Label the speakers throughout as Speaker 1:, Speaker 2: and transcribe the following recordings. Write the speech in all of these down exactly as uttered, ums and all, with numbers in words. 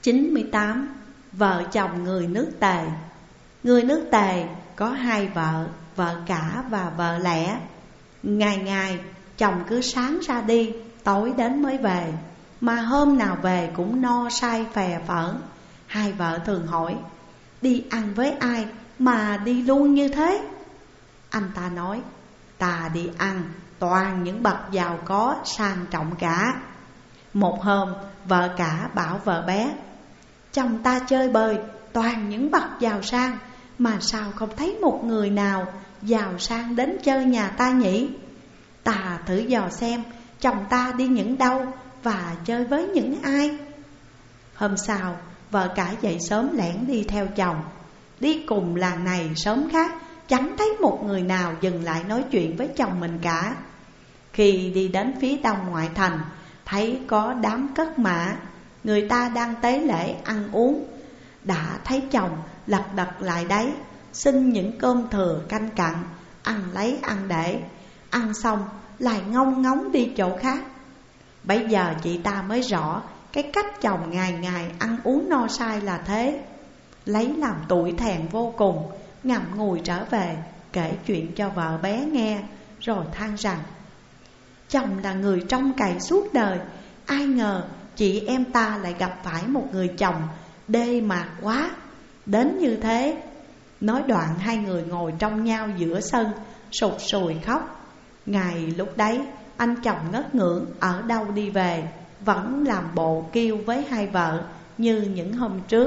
Speaker 1: chín mươi tám. Vợ chồng người nước Tề. Người nước Tề có hai vợ, vợ cả và vợ lẽ. Ngày ngày chồng cứ sáng ra đi, tối đến mới về, mà hôm nào về cũng no say phè phỡn. Hai vợ thường hỏi: đi ăn với ai mà đi luôn như thế? Anh ta nói: ta đi ăn toàn những bậc giàu có sang trọng cả. Một hôm vợ cả bảo vợ bé: chồng ta chơi bời toàn những bậc giàu sang, mà sao không thấy một người nào giàu sang đến chơi nhà ta nhỉ? Ta thử dò xem chồng ta đi những đâu và chơi với những ai. Hôm sau vợ cả dậy sớm lẻn đi theo chồng. Đi cùng làng này sớm khác, chẳng thấy một người nào dừng lại nói chuyện với chồng mình cả. Khi đi đến phía đông ngoại thành, thấy có đám cất mã, người ta đang tế lễ ăn uống. Đã thấy chồng lật đật lại đấy, xin những cơm thừa canh cặn, ăn lấy ăn để. Ăn xong lại ngông ngóng đi chỗ khác. Bây giờ chị ta mới rõ cái cách chồng ngày ngày ăn uống no say là thế. Lấy làm tủi thẹn vô cùng, ngậm ngùi trở về kể chuyện cho vợ bé nghe, rồi than rằng: chồng là người trông cậy suốt đời, ai ngờ chị em ta lại gặp phải một người chồng đê mạt quá đến như thế. Nói đoạn hai người ngồi trong nhau giữa sân, sụt sùi khóc. Ngày lúc đấy anh chồng ngất ngưỡng ở đâu đi về, vẫn làm bộ kêu với hai vợ như những hôm trước: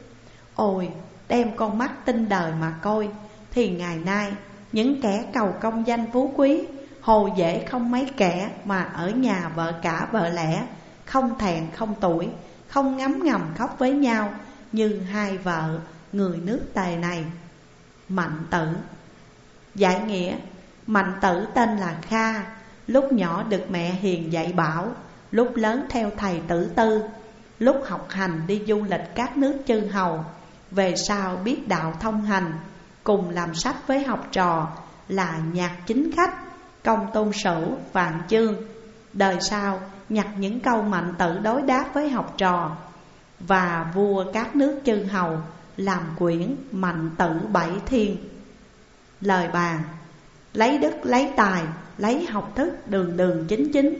Speaker 1: ôi, đem con mắt tinh đời mà coi, thì ngày nay những kẻ cầu công danh phú quý hồ dễ không mấy kẻ mà ở nhà vợ cả vợ lẽ, không thẹn không tuổi, không ngấm ngầm khóc với nhau như hai vợ người nước Tề này. Mạnh Tử. Giải nghĩa: Mạnh Tử tên là Kha, lúc nhỏ được mẹ hiền dạy bảo, lúc lớn theo thầy Tử Tư, lúc học hành đi du lịch các nước chư hầu. Về sau biết đạo thông hành, cùng làm sách với học trò là Nhạc Chính Khách, Công Tôn Sửu, Vạn Chương. Đời sau nhặt những câu Mạnh Tử đối đáp với học trò và vua các nước chư hầu, làm quyển Mạnh Tử Bảy Thiên. Lời bàn: lấy đức lấy tài, lấy học thức đường đường chính chính,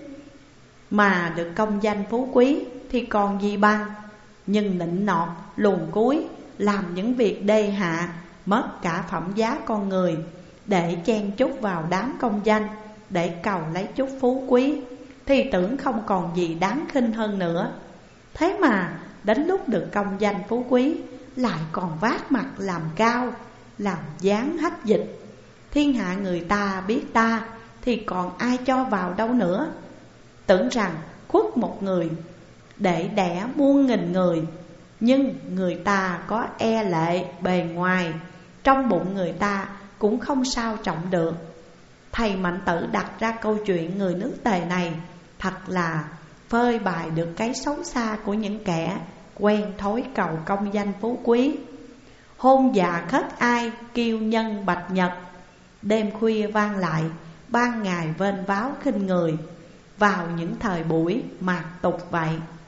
Speaker 1: mà được công danh phú quý thì còn gì bằng. Nhưng nịnh nọt luồn cúi, làm những việc đê hạ, mất cả phẩm giá con người, để chen chúc vào đám công danh, để cầu lấy chút phú quý, thì tưởng không còn gì đáng khinh hơn nữa. Thế mà đến lúc được công danh phú quý, lại còn vác mặt làm cao, làm dáng hách dịch. Thiên hạ người ta biết ta, thì còn ai cho vào đâu nữa. Tưởng rằng khuất một người để đẻ muôn nghìn người, nhưng người ta có e lệ bề ngoài, trong bụng người ta cũng không sao trọng được. Thầy Mạnh Tử đặt ra câu chuyện người nước Tề này, thật là phơi bày được cái xấu xa của những kẻ quen thói cầu công danh phú quý. Hôn dạ khất ai, kiêu nhân bạch nhật, đêm khuya vang lại, ban ngày vênh váo khinh người. Vào những thời buổi mạt tục vậy,